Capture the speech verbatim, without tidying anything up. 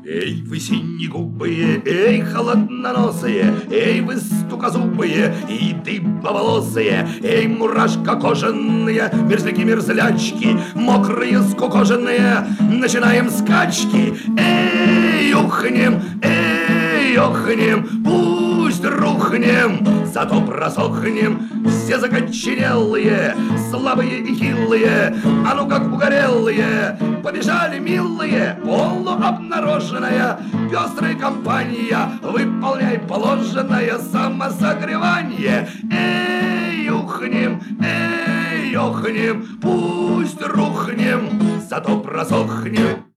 Эй, вы синегубые, эй, холодноносые, эй, вы стукозубые и дыбоволосые, эй, мурашка кожаные, мерзляки-мерзлячки, мокрые скукоженные, начинаем скачки. Эй, ухнем, эй, охнем, пусть рухнем, зато просохнем, все закоченелые, слабые и хилые, а ну как угорелые, побежали милые, полуобнароженная пестрая компания, выполняй положенное самосогревание. Эй, ухнем, эй, охнем, пусть рухнем, зато просохнем.